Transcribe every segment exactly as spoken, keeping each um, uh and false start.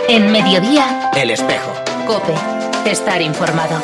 En Mediodía, El Espejo. COPE. Estar informado.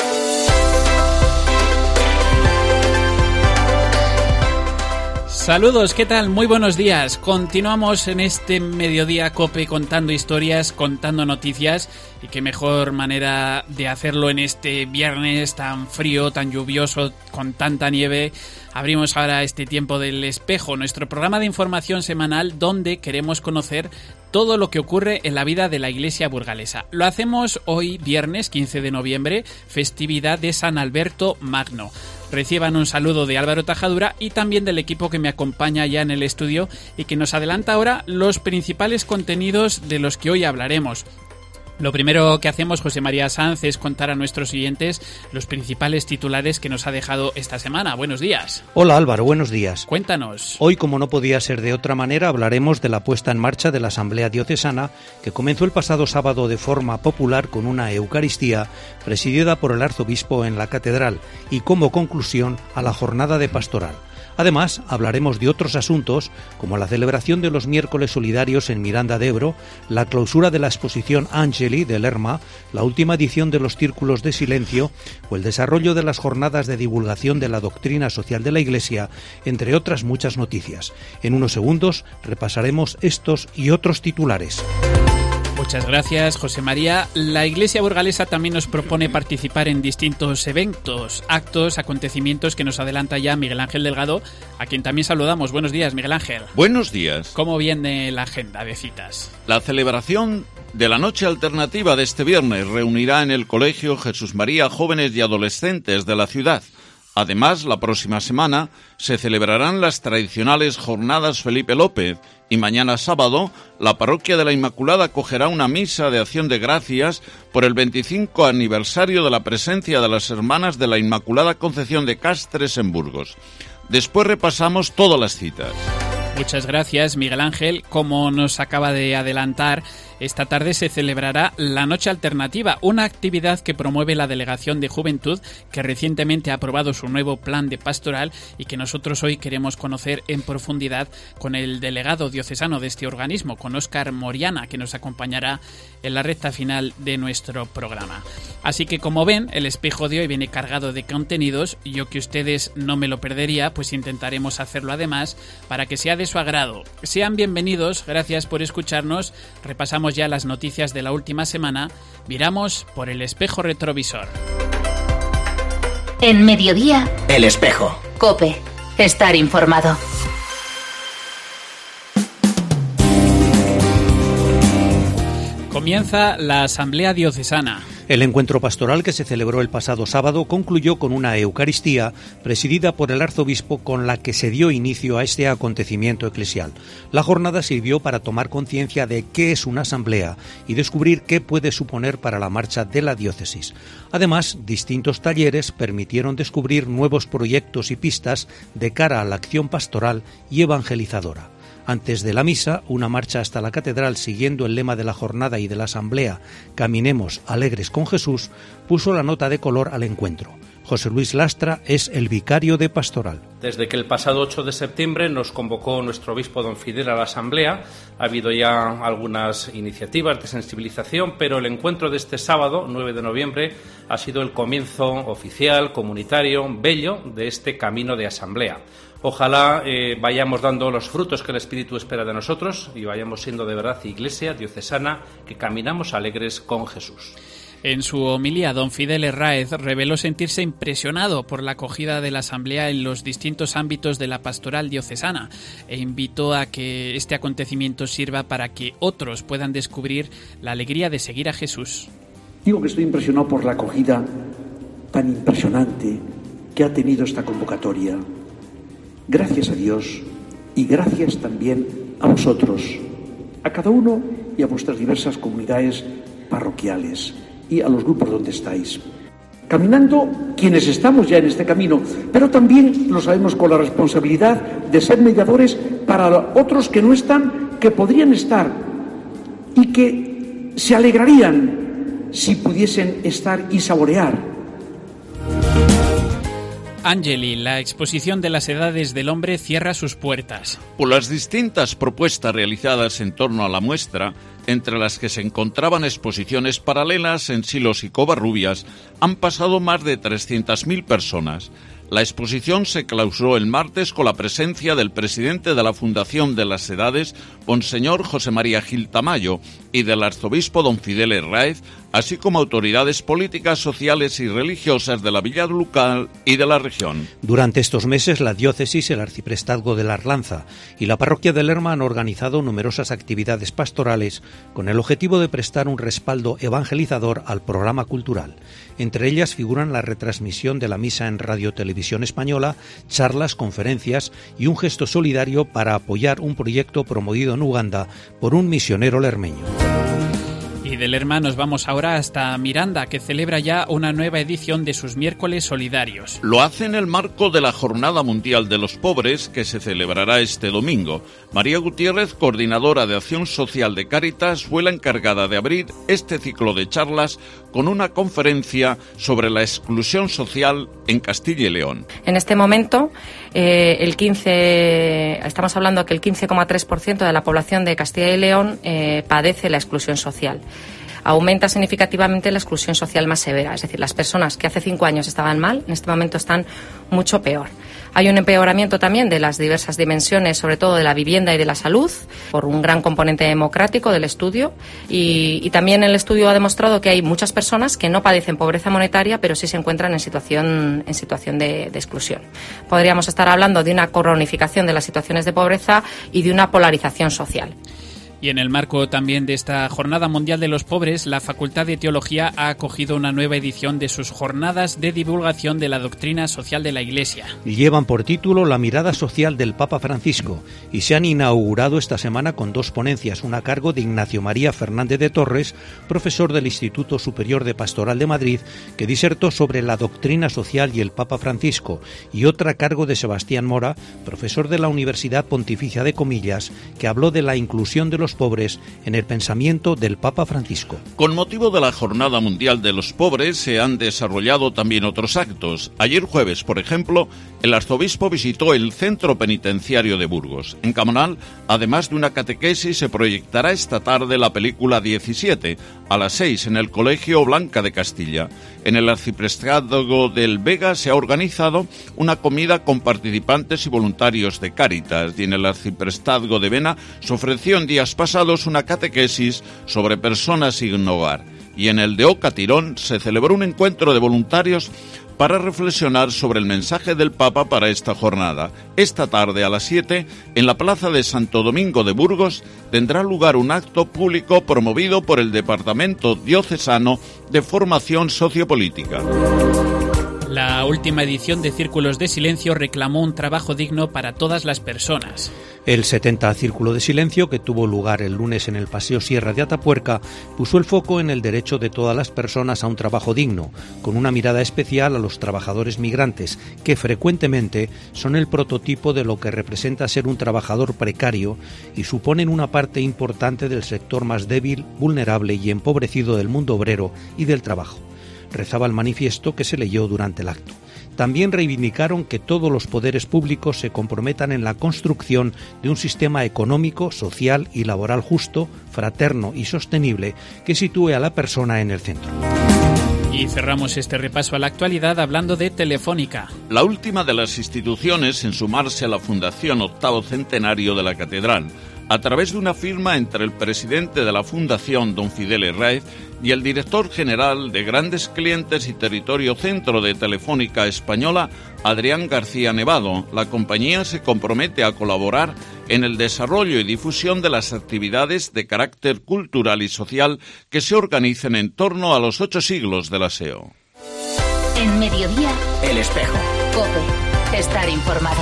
Saludos, ¿qué tal? Muy buenos días. Continuamos en este Mediodía COPE contando historias, contando noticias, y qué mejor manera de hacerlo en este viernes tan frío, tan lluvioso, con tanta nieve. Abrimos ahora este tiempo del Espejo, nuestro programa de información semanal donde queremos conocer todo lo que ocurre en la vida de la Iglesia burgalesa. Lo hacemos hoy, viernes quince de noviembre, festividad de San Alberto Magno. Reciban un saludo de Álvaro Tajadura y también del equipo que me acompaña ya en el estudio y que nos adelanta ahora los principales contenidos de los que hoy hablaremos. Lo primero que hacemos, José María Sanz, es contar a nuestros oyentes los principales titulares que nos ha dejado esta semana. Buenos días. Hola Álvaro, buenos días. Cuéntanos. Hoy, como no podía ser de otra manera, hablaremos de la puesta en marcha de la Asamblea Diocesana, que comenzó el pasado sábado de forma popular con una Eucaristía presidida por el arzobispo en la catedral y como conclusión a la jornada de pastoral. Además, hablaremos de otros asuntos, como la celebración de los miércoles solidarios en Miranda de Ebro, la clausura de la exposición Angeli de Lerma, la última edición de los Círculos de Silencio o el desarrollo de las jornadas de divulgación de la doctrina social de la Iglesia, entre otras muchas noticias. En unos segundos repasaremos estos y otros titulares. Muchas gracias, José María. La Iglesia burgalesa también nos propone participar en distintos eventos, actos, acontecimientos que nos adelanta ya Miguel Ángel Delgado, a quien también saludamos. Buenos días, Miguel Ángel. Buenos días. ¿Cómo viene la agenda de citas? La celebración de la noche alternativa de este viernes reunirá en el Colegio Jesús María jóvenes y adolescentes de la ciudad. Además, la próxima semana se celebrarán las tradicionales Jornadas Felipe López y mañana sábado la Parroquia de la Inmaculada acogerá una misa de acción de gracias por el veinticinco aniversario de la presencia de las Hermanas de la Inmaculada Concepción de Castres en Burgos. Después repasamos todas las citas. Muchas gracias, Miguel Ángel. Como nos acaba de adelantar, esta tarde se celebrará la Noche Alternativa, una actividad que promueve la Delegación de Juventud, que recientemente ha aprobado su nuevo plan de pastoral y que nosotros hoy queremos conocer en profundidad con el delegado diocesano de este organismo, con Óscar Moriana, que nos acompañará en la recta final de nuestro programa. Así que, como ven, el Espejo de hoy viene cargado de contenidos. Yo, que ustedes no me lo perdería, pues intentaremos hacerlo además para que sea de su agrado. Sean bienvenidos, gracias por escucharnos. Repasamos ya las noticias de la última semana. Miramos por el espejo retrovisor. En Mediodía, El Espejo. COPE. Estar informado. Comienza la Asamblea Diocesana. El encuentro pastoral que se celebró el pasado sábado concluyó con una Eucaristía presidida por el arzobispo con la que se dio inicio a este acontecimiento eclesial. La jornada sirvió para tomar conciencia de qué es una asamblea y descubrir qué puede suponer para la marcha de la diócesis. Además, distintos talleres permitieron descubrir nuevos proyectos y pistas de cara a la acción pastoral y evangelizadora. Antes de la misa, una marcha hasta la catedral siguiendo el lema de la jornada y de la asamblea «Caminemos alegres con Jesús» puso la nota de color al encuentro. José Luis Lastra es el vicario de pastoral. Desde que el pasado ocho de septiembre nos convocó nuestro obispo don Fidel a la asamblea, ha habido ya algunas iniciativas de sensibilización, pero el encuentro de este sábado, nueve de noviembre, ha sido el comienzo oficial, comunitario, bello de este camino de asamblea. Ojalá eh, vayamos dando los frutos que el Espíritu espera de nosotros y vayamos siendo de verdad Iglesia diocesana que caminamos alegres con Jesús. En su homilía, don Fidel Herráez reveló sentirse impresionado por la acogida de la Asamblea en los distintos ámbitos de la pastoral diocesana e invitó a que este acontecimiento sirva para que otros puedan descubrir la alegría de seguir a Jesús. Digo que estoy impresionado por la acogida tan impresionante que ha tenido esta convocatoria. Gracias a Dios y gracias también a vosotros, a cada uno y a vuestras diversas comunidades parroquiales y a los grupos donde estáis. Caminando quienes estamos ya en este camino, pero también lo sabemos con la responsabilidad de ser mediadores para otros que no están, que podrían estar y que se alegrarían si pudiesen estar y saborear. Angeli, la exposición de las edades del hombre cierra sus puertas. Por las distintas propuestas realizadas en torno a la muestra, entre las que se encontraban exposiciones paralelas en Silos y Covarrubias, han pasado más de trescientas mil personas. La exposición se clausuró el martes con la presencia del presidente de la Fundación de las Edades, Monseñor José María Gil Tamayo, y del arzobispo don Fidel Herráez, así como autoridades políticas, sociales y religiosas de la villa local y de la región. Durante estos meses, la diócesis, el arciprestazgo de la Arlanza y la parroquia de Lerma han organizado numerosas actividades pastorales con el objetivo de prestar un respaldo evangelizador al programa cultural. Entre ellas figuran la retransmisión de la misa en Radio Televisión Española, charlas, conferencias y un gesto solidario para apoyar un proyecto promovido en Uganda por un misionero lermeño. Y de Lerma nos vamos ahora hasta Miranda, que celebra ya una nueva edición de sus miércoles solidarios. Lo hace en el marco de la Jornada Mundial de los Pobres, que se celebrará este domingo. María Gutiérrez, coordinadora de Acción Social de Cáritas, fue la encargada de abrir este ciclo de charlas con una conferencia sobre la exclusión social en Castilla y León. En este momento, eh, el quince, estamos hablando que el quince coma tres por ciento de la población de Castilla y León eh, padece la exclusión social. Aumenta significativamente la exclusión social más severa, es decir, las personas que hace cinco años estaban mal, en este momento están mucho peor. Hay un empeoramiento también de las diversas dimensiones, sobre todo de la vivienda y de la salud, por un gran componente democrático del estudio, y, y también el estudio ha demostrado que hay muchas personas que no padecen pobreza monetaria, pero sí se encuentran en situación, en situación de, de exclusión. Podríamos estar hablando de una cronificación de las situaciones de pobreza y de una polarización social. Y en el marco también de esta Jornada Mundial de los Pobres, la Facultad de Teología ha acogido una nueva edición de sus jornadas de divulgación de la doctrina social de la Iglesia. Llevan por título La mirada social del Papa Francisco y se han inaugurado esta semana con dos ponencias, una a cargo de Ignacio María Fernández de Torres, profesor del Instituto Superior de Pastoral de Madrid, que disertó sobre la doctrina social y el Papa Francisco, y otra a cargo de Sebastián Mora, profesor de la Universidad Pontificia de Comillas, que habló de la inclusión de los pobres en el pensamiento del Papa Francisco. Con motivo de la Jornada Mundial de los Pobres se han desarrollado también otros actos. Ayer jueves, por ejemplo, el arzobispo visitó el Centro Penitenciario de Burgos. En Camonal, además de una catequesis, se proyectará esta tarde la película diecisiete, a las seis, en el Colegio Blanca de Castilla. En el arciprestazgo del Vega se ha organizado una comida con participantes y voluntarios de Cáritas, y en el arciprestazgo de Vena se ofreció en días pasados una catequesis sobre personas sin hogar. Y en el de Oca Tirón se celebró un encuentro de voluntarios para reflexionar sobre el mensaje del Papa para esta jornada. Esta tarde a las siete, en la plaza de Santo Domingo de Burgos, tendrá lugar un acto público promovido por el Departamento Diocesano de Formación Sociopolítica. La última edición de Círculos de Silencio reclamó un trabajo digno para todas las personas. El setenta Círculo de Silencio, que tuvo lugar el lunes en el Paseo Sierra de Atapuerca, puso el foco en el derecho de todas las personas a un trabajo digno, con una mirada especial a los trabajadores migrantes, que frecuentemente son el prototipo de lo que representa ser un trabajador precario y suponen una parte importante del sector más débil, vulnerable y empobrecido del mundo obrero y del trabajo. Rezaba el manifiesto que se leyó durante el acto. También reivindicaron que todos los poderes públicos se comprometan en la construcción de un sistema económico, social y laboral justo, fraterno y sostenible que sitúe a la persona en el centro. Y cerramos este repaso a la actualidad hablando de Telefónica. La última de las instituciones en sumarse a la Fundación Octavo Centenario de la Catedral, a través de una firma entre el presidente de la Fundación, don Fidel Herráez, y el director general de Grandes Clientes y Territorio Centro de Telefónica Española, Adrián García Nevado. La compañía se compromete a colaborar en el desarrollo y difusión de las actividades de carácter cultural y social que se organicen en torno a los ocho siglos del aseo. En Mediodía, El Espejo. COPE. Estar informado.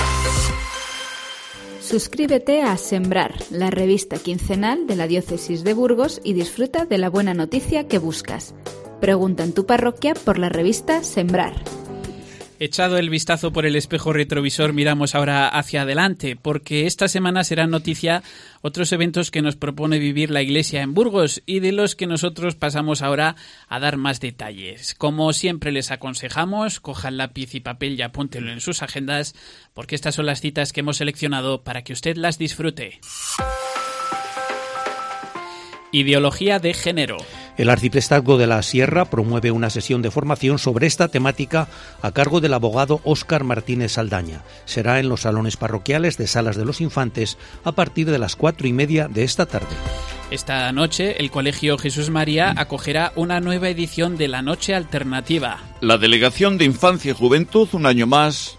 Suscríbete a Sembrar, la revista quincenal de la Diócesis de Burgos, y disfruta de la buena noticia que buscas. Pregunta en tu parroquia por la revista Sembrar. Echado el vistazo por el espejo retrovisor, miramos ahora hacia adelante, porque esta semana serán noticia otros eventos que nos propone vivir la Iglesia en Burgos y de los que nosotros pasamos ahora a dar más detalles. Como siempre les aconsejamos, cojan lápiz y papel y apúntenlo en sus agendas, porque estas son las citas que hemos seleccionado para que usted las disfrute. Ideología de género. El Arciprestazgo de la Sierra promueve una sesión de formación sobre esta temática a cargo del abogado Óscar Martínez Saldaña. Será en los salones parroquiales de Salas de los Infantes a partir de las cuatro y media de esta tarde. Esta noche, el Colegio Jesús María acogerá una nueva edición de la Noche Alternativa. La Delegación de Infancia y Juventud, un año más,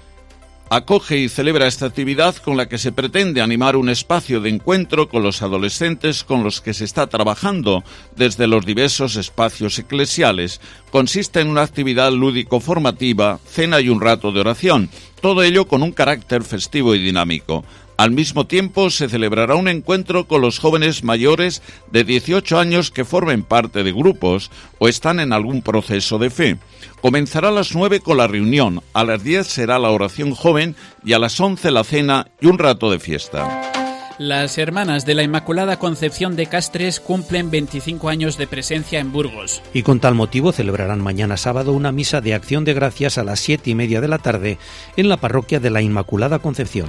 acoge y celebra esta actividad con la que se pretende animar un espacio de encuentro con los adolescentes con los que se está trabajando desde los diversos espacios eclesiales. Consiste en una actividad lúdico-formativa, cena y un rato de oración, todo ello con un carácter festivo y dinámico. Al mismo tiempo se celebrará un encuentro con los jóvenes mayores de dieciocho años que formen parte de grupos o están en algún proceso de fe. Comenzará a las nueve con la reunión, a las diez será la oración joven y a las once la cena y un rato de fiesta. Las Hermanas de la Inmaculada Concepción de Castres cumplen veinticinco años de presencia en Burgos. Y con tal motivo celebrarán mañana sábado una misa de acción de gracias a las siete y media de la tarde en la parroquia de la Inmaculada Concepción.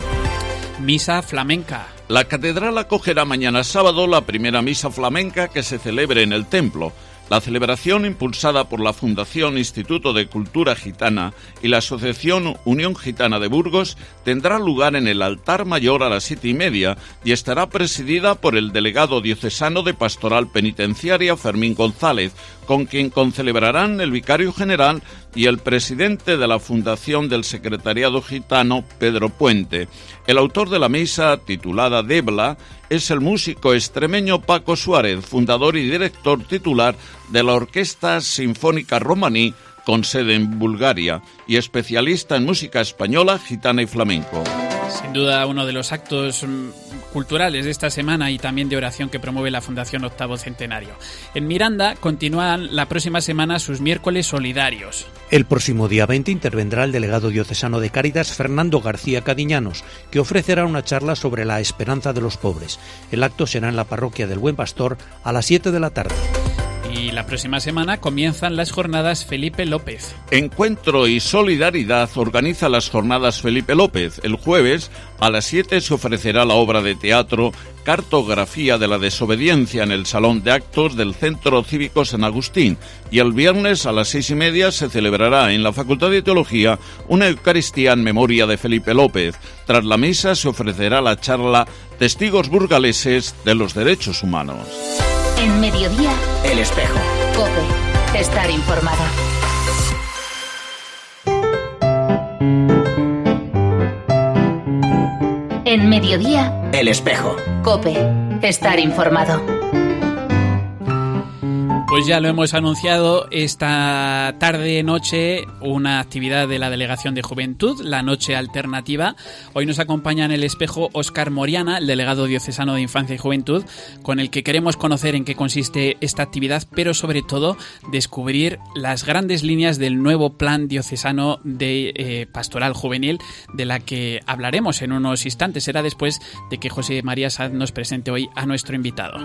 Misa flamenca. La catedral acogerá mañana sábado la primera misa flamenca que se celebre en el templo. La celebración, impulsada por la Fundación Instituto de Cultura Gitana y la Asociación Unión Gitana de Burgos, tendrá lugar en el altar mayor a las siete y media y estará presidida por el delegado diocesano de Pastoral Penitenciaria, Fermín González, con quien concelebrarán el vicario general y el presidente de la Fundación del Secretariado Gitano, Pedro Puente. El autor de la misa, titulada Debla, es el músico extremeño Paco Suárez, fundador y director titular de la Orquesta Sinfónica Romaní, con sede en Bulgaria, y especialista en música española, gitana y flamenco. Sin duda, uno de los actos culturales de esta semana y también de oración que promueve la Fundación Octavo Centenario. En Miranda continúan la próxima semana sus miércoles solidarios. El próximo día veinte intervendrá el delegado diocesano de Cáritas, Fernando García Cadiñanos, que ofrecerá una charla sobre la esperanza de los pobres. El acto será en la parroquia del Buen Pastor a las siete de la tarde. Y la próxima semana comienzan las jornadas Felipe López. Encuentro y Solidaridad organiza las jornadas Felipe López. El jueves a las siete se ofrecerá la obra de teatro Cartografía de la Desobediencia en el Salón de Actos del Centro Cívico San Agustín, y el viernes a las seis y media se celebrará en la Facultad de Teología una Eucaristía en memoria de Felipe López. Tras la misa se ofrecerá la charla Testigos burgaleses de los derechos humanos. En Mediodía, El Espejo. COPE. Estar informado. En Mediodía, El Espejo. COPE. Estar informado. Pues ya lo hemos anunciado esta tarde-noche, una actividad de la Delegación de Juventud, la Noche Alternativa. Hoy nos acompaña en El Espejo Óscar Moriana, el delegado diocesano de Infancia y Juventud, con el que queremos conocer en qué consiste esta actividad, pero sobre todo descubrir las grandes líneas del nuevo plan diocesano de eh, pastoral juvenil, de la que hablaremos en unos instantes. Será después de que José María Sanz nos presente hoy a nuestro invitado.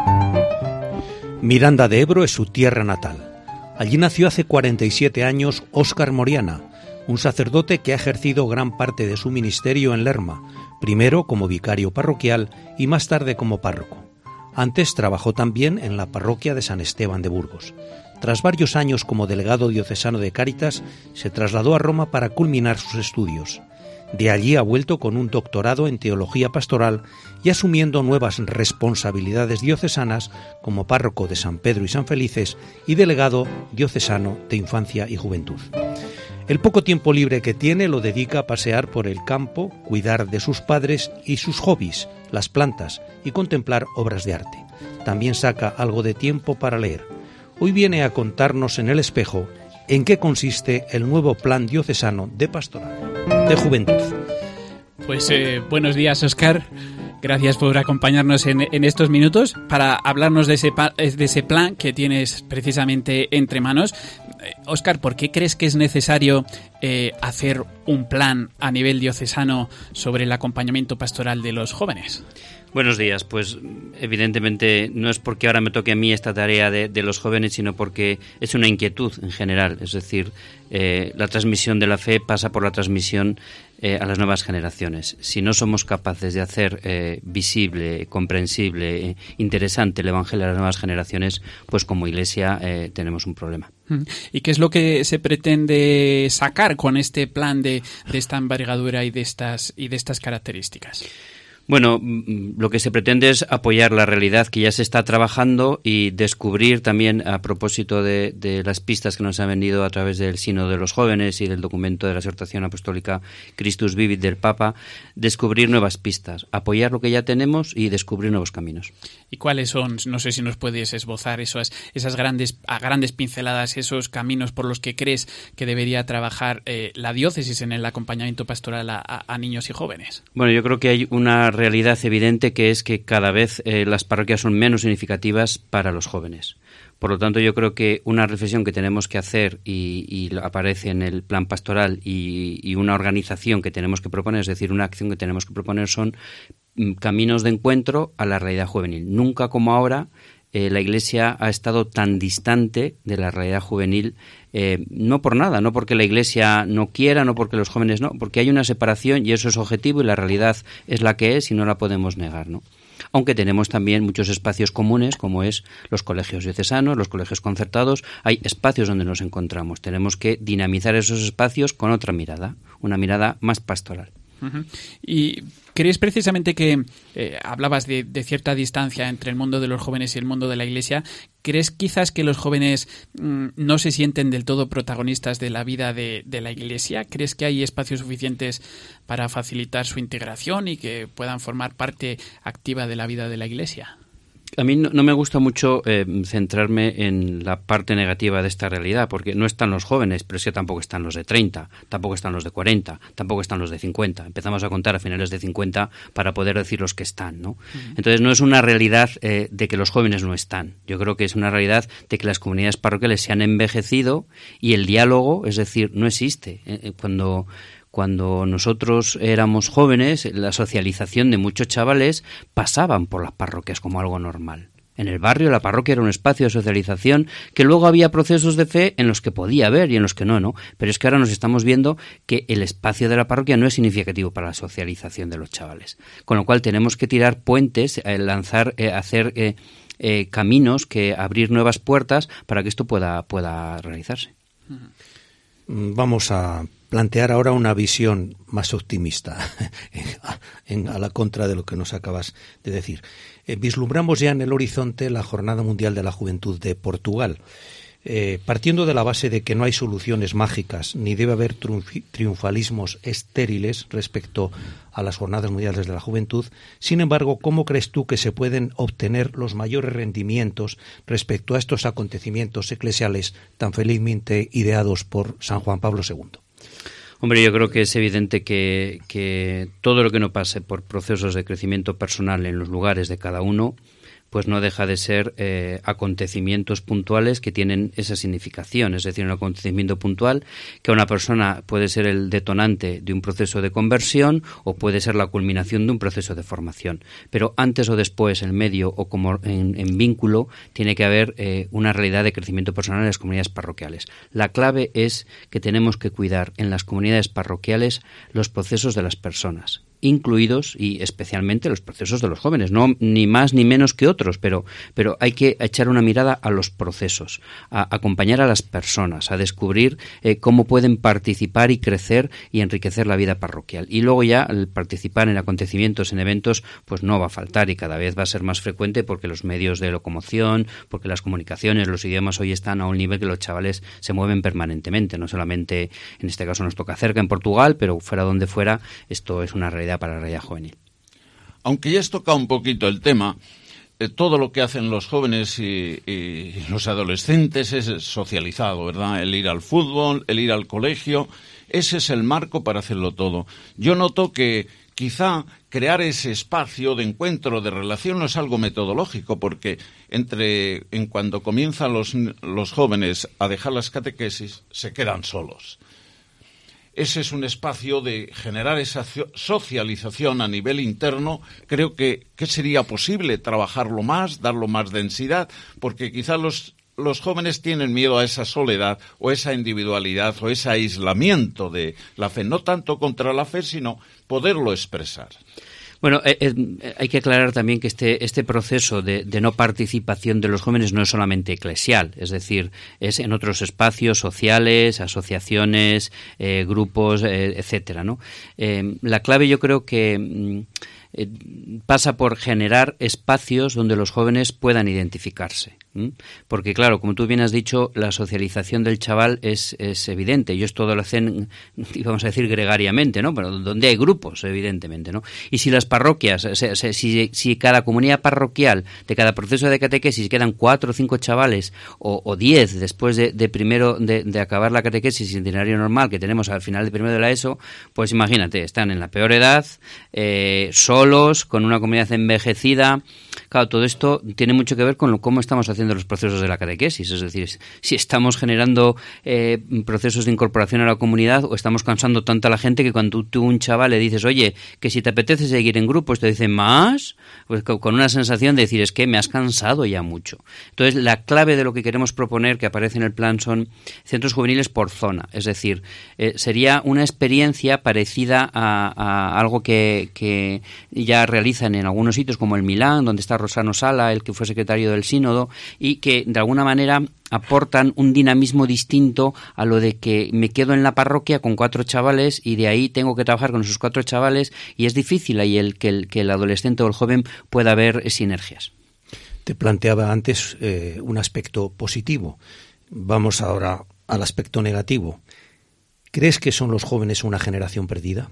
Miranda de Ebro es su tierra natal. Allí nació hace cuarenta y siete años Óscar Moriana, un sacerdote que ha ejercido gran parte de su ministerio en Lerma, primero como vicario parroquial y más tarde como párroco. Antes trabajó también en la parroquia de San Esteban de Burgos. Tras varios años como delegado diocesano de Cáritas, se trasladó a Roma para culminar sus estudios. De allí ha vuelto con un doctorado en teología pastoral y asumiendo nuevas responsabilidades diocesanas como párroco de San Pedro y San Felices y delegado diocesano de Infancia y Juventud. El poco tiempo libre que tiene lo dedica a pasear por el campo, cuidar de sus padres y sus hobbies, las plantas, y contemplar obras de arte. También saca algo de tiempo para leer. Hoy viene a contarnos en El Espejo en qué consiste el nuevo plan diocesano de pastoral de juventud. Pues eh, buenos días, Óscar. Gracias por acompañarnos en, en estos minutos para hablarnos de ese, de ese plan que tienes precisamente entre manos. Óscar, ¿por qué crees que es necesario eh, hacer un plan a nivel diocesano sobre el acompañamiento pastoral de los jóvenes? Buenos días. Pues evidentemente no es porque ahora me toque a mí esta tarea de, de los jóvenes, sino porque es una inquietud en general. Es decir, eh, la transmisión de la fe pasa por la transmisión eh, a las nuevas generaciones. Si no somos capaces de hacer eh, visible, comprensible, eh, interesante el Evangelio a las nuevas generaciones, pues como Iglesia eh, tenemos un problema. ¿Y qué es lo que se pretende sacar con este plan de, de esta envergadura y de estas, y de estas características? Bueno, lo que se pretende es apoyar la realidad que ya se está trabajando y descubrir también, a propósito de, de las pistas que nos han vendido a través del Sínodo de los Jóvenes y del documento de la exhortación apostólica Christus Vivit del Papa, descubrir nuevas pistas, apoyar lo que ya tenemos y descubrir nuevos caminos. ¿Y cuáles son? No sé si nos puedes esbozar esas, esas grandes, a grandes pinceladas, esos caminos por los que crees que debería trabajar eh, la diócesis en el acompañamiento pastoral a, a, a niños y jóvenes. Bueno, yo creo que hay una realidad evidente, que es que cada vez eh, las parroquias son menos significativas para los jóvenes. Por lo tanto, yo creo que una reflexión que tenemos que hacer y, y aparece en el plan pastoral y, y una organización que tenemos que proponer, es decir, una acción que tenemos que proponer, son mm, caminos de encuentro a la realidad juvenil. Nunca como ahora eh, la Iglesia ha estado tan distante de la realidad juvenil, eh, no por nada, no porque la Iglesia no quiera, no porque los jóvenes no, porque hay una separación y eso es objetivo y la realidad es la que es y no la podemos negar, ¿no? Aunque tenemos también muchos espacios comunes, como es los colegios diocesanos, los colegios concertados, hay espacios donde nos encontramos. Tenemos que dinamizar esos espacios con otra mirada, una mirada más pastoral. Uh-huh. ¿Y crees precisamente que, eh, hablabas de, de cierta distancia entre el mundo de los jóvenes y el mundo de la Iglesia, crees quizás que los jóvenes mmm, no se sienten del todo protagonistas de la vida de, de la Iglesia? ¿Crees que hay espacios suficientes para facilitar su integración y que puedan formar parte activa de la vida de la Iglesia? A mí no, no me gusta mucho eh, centrarme en la parte negativa de esta realidad, porque no están los jóvenes, pero es que tampoco están los de treinta, tampoco están los de cuarenta, tampoco están los de cincuenta. Empezamos a contar a finales de cincuenta para poder decir los que están, ¿no? Uh-huh. Entonces no es una realidad eh, de que los jóvenes no están. Yo creo que es una realidad de que las comunidades parroquiales se han envejecido y el diálogo, es decir, no existe. Eh, cuando... Cuando nosotros éramos jóvenes, la socialización de muchos chavales pasaban por las parroquias como algo normal. En el barrio la parroquia era un espacio de socialización que luego había procesos de fe en los que podía haber y en los que no, ¿no? Pero es que ahora nos estamos viendo que el espacio de la parroquia no es significativo para la socialización de los chavales. Con lo cual tenemos que tirar puentes, eh, lanzar, eh, hacer eh, eh, caminos, que abrir nuevas puertas para que esto pueda, pueda realizarse. Vamos a plantear ahora una visión más optimista, en, a la contra de lo que nos acabas de decir. Eh, vislumbramos ya en el horizonte la Jornada Mundial de la Juventud de Portugal. Eh, partiendo de la base de que no hay soluciones mágicas ni debe haber triunf- triunfalismos estériles respecto a las Jornadas Mundiales de la Juventud, sin embargo, ¿cómo crees tú que se pueden obtener los mayores rendimientos respecto a estos acontecimientos eclesiales tan felizmente ideados por San Juan Pablo segundo? Hombre, yo creo que es evidente que, que todo lo que no pase por procesos de crecimiento personal en los lugares de cada uno, pues no deja de ser eh, acontecimientos puntuales que tienen esa significación. Es decir, un acontecimiento puntual que a una persona puede ser el detonante de un proceso de conversión o puede ser la culminación de un proceso de formación. Pero antes o después, en medio o como en, en vínculo, tiene que haber eh, una realidad de crecimiento personal en las comunidades parroquiales. La clave es que tenemos que cuidar en las comunidades parroquiales los procesos de las personas, incluidos y especialmente los procesos de los jóvenes, no ni más ni menos que otros, pero, pero hay que echar una mirada a los procesos, a acompañar a las personas, a descubrir eh, cómo pueden participar y crecer y enriquecer la vida parroquial. Y luego ya el participar en acontecimientos, en eventos, pues no va a faltar y cada vez va a ser más frecuente porque los medios de locomoción, porque las comunicaciones, los idiomas hoy están a un nivel que los chavales se mueven permanentemente, no solamente en este caso nos toca cerca en Portugal, pero fuera donde fuera, esto es una realidad para la realidad juvenil. Aunque ya has tocado un poquito el tema, eh, todo lo que hacen los jóvenes y, y los adolescentes es socializado, ¿verdad? El ir al fútbol, el ir al colegio, ese es el marco para hacerlo todo. Yo noto que, quizá crear ese espacio de encuentro, de relación, no es algo metodológico, porque entre en cuando comienzan los, los jóvenes a dejar las catequesis, se quedan solos. Ese es un espacio de generar esa socialización a nivel interno. Creo que, que sería posible trabajarlo más, darlo más densidad, porque quizá los, los jóvenes tienen miedo a esa soledad o esa individualidad o ese aislamiento de la fe, no tanto contra la fe, sino poderlo expresar. Bueno, eh, eh, hay que aclarar también que este, este proceso de, de no participación de los jóvenes no es solamente eclesial, es decir, es en otros espacios sociales, asociaciones, eh, grupos, eh, etcétera, ¿no? Eh, la clave yo creo que mm, eh, pasa por generar espacios donde los jóvenes puedan identificarse. ¿Mm? Porque, claro, como tú bien has dicho, la socialización del chaval es, es evidente. Ellos todo lo hacen, vamos a decir, gregariamente, ¿no? Pero donde hay grupos, evidentemente, ¿no? Y si las parroquias, o sea, si, si cada comunidad parroquial de cada proceso de catequesis quedan cuatro o cinco chavales o, o diez después de, de primero de, de acabar la catequesis itinerario normal que tenemos al final de primero de la ESO, pues imagínate, están en la peor edad, eh, solos, con una comunidad envejecida. Claro, todo esto tiene mucho que ver con lo, cómo estamos haciendo los procesos de la catequesis, es decir, si estamos generando eh, procesos de incorporación a la comunidad o estamos cansando tanto a la gente que cuando tú un chaval le dices, oye, que si te apetece seguir en grupos, te dicen más, pues con una sensación de decir, es que me has cansado ya mucho. Entonces, la clave de lo que queremos proponer que aparece en el plan son centros juveniles por zona, es decir, eh, sería una experiencia parecida a, a algo que, que ya realizan en algunos sitios como el Milán, donde está Rosano Sala, el que fue secretario del sínodo, y que de alguna manera aportan un dinamismo distinto a lo de que me quedo en la parroquia con cuatro chavales y de ahí tengo que trabajar con esos cuatro chavales y es difícil ahí el que el, que el adolescente o el joven pueda ver sinergias. Te planteaba antes eh, un aspecto positivo. Vamos ahora al aspecto negativo. ¿Crees que son los jóvenes una generación perdida?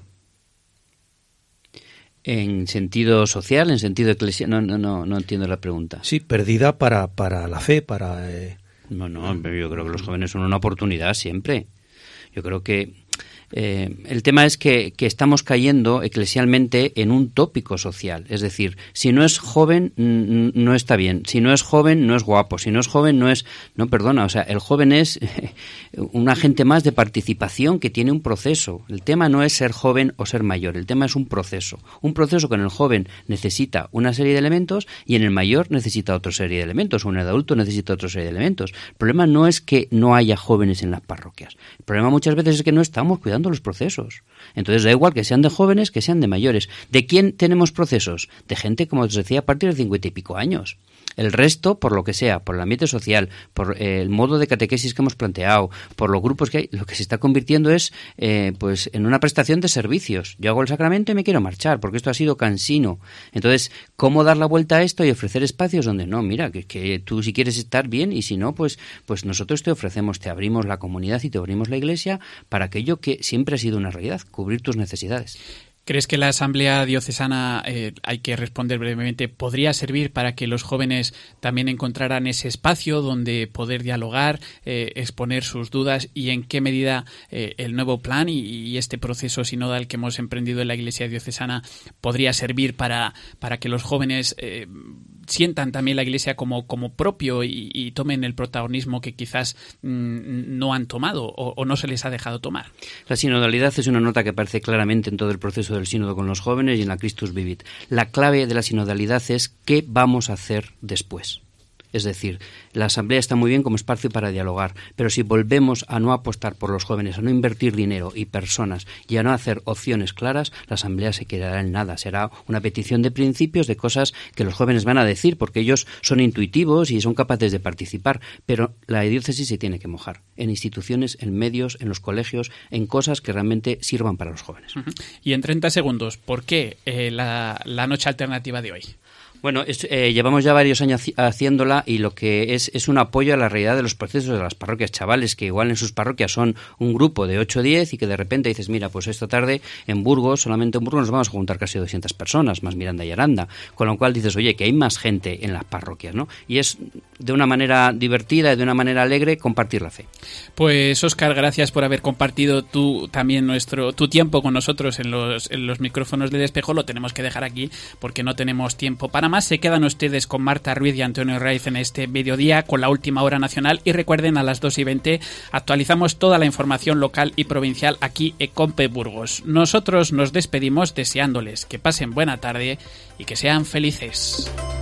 ¿En sentido social, en sentido eclesial? No, no, no, no entiendo la pregunta. Sí, perdida para, para la fe, para... Eh... No, no, yo creo que los jóvenes son una oportunidad siempre. Yo creo que eh, el tema es que, que estamos cayendo eclesialmente en un tópico social. Es decir, si no es joven, n- no está bien. Si no es joven, no es guapo. Si no es joven, no es... No, perdona, o sea, el joven es un agente más de participación que tiene un proceso. El tema no es ser joven o ser mayor. El tema es un proceso. Un proceso que en el joven necesita una serie de elementos y en el mayor necesita otra serie de elementos. O en el adulto necesita otra serie de elementos. El problema no es que no haya jóvenes en las parroquias. El problema muchas veces es que no estamos cuidando los procesos. Entonces da igual que sean de jóvenes que sean de mayores. ¿De quién tenemos procesos? De gente, como os decía, a partir de cincuenta y pico años. El resto, por lo que sea, por el ambiente social, por eh, el modo de catequesis que hemos planteado, por los grupos que hay, lo que se está convirtiendo es eh, pues en una prestación de servicios. Yo hago el sacramento y me quiero marchar, porque esto ha sido cansino. Entonces, ¿cómo dar la vuelta a esto y ofrecer espacios donde no? Mira, que, que tú si quieres estar bien y si no, pues, pues nosotros te ofrecemos, te abrimos la comunidad y te abrimos la iglesia para aquello que siempre ha sido una realidad, cubrir tus necesidades. ¿Crees que la Asamblea Diocesana, eh, hay que responder brevemente, podría servir para que los jóvenes también encontraran ese espacio donde poder dialogar, eh, exponer sus dudas y en qué medida eh, el nuevo plan y, y este proceso sinodal que hemos emprendido en la Iglesia Diocesana podría servir para, para que los jóvenes eh, sientan también la Iglesia como, como propio y, y tomen el protagonismo que quizás mm, no han tomado o, o no se les ha dejado tomar? La sinodalidad es una nota que aparece claramente en todo el proceso del sínodo con los jóvenes y en la Christus Vivit. La clave de la sinodalidad es qué vamos a hacer después. Es decir, la Asamblea está muy bien como espacio para dialogar, pero si volvemos a no apostar por los jóvenes, a no invertir dinero y personas y a no hacer opciones claras, la Asamblea se quedará en nada. Será una petición de principios, de cosas que los jóvenes van a decir, porque ellos son intuitivos y son capaces de participar, pero la diócesis se tiene que mojar en instituciones, en medios, en los colegios, en cosas que realmente sirvan para los jóvenes. Uh-huh. Y en treinta segundos, ¿por qué eh, la, la noche alternativa de hoy? Bueno, es, eh, llevamos ya varios años haciéndola y lo que es es un apoyo a la realidad de los procesos de las parroquias. Chavales que igual en sus parroquias son un grupo de ocho o diez y que de repente dices, mira, pues esta tarde en Burgos, solamente en Burgos nos vamos a juntar casi doscientas personas, más Miranda y Aranda. Con lo cual dices, oye, que hay más gente en las parroquias, ¿no? Y es de una manera divertida y de una manera alegre compartir la fe. Pues Óscar, gracias por haber compartido tú también nuestro tu tiempo con nosotros en los, en los micrófonos del Espejo. Lo tenemos que dejar aquí porque no tenemos tiempo para más. Se quedan ustedes con Marta Ruiz y Antonio Raiz en este mediodía con la última hora nacional y recuerden, a las dos y veinte actualizamos toda la información local y provincial aquí en COPE Burgos. Nosotros nos despedimos deseándoles que pasen buena tarde y que sean felices.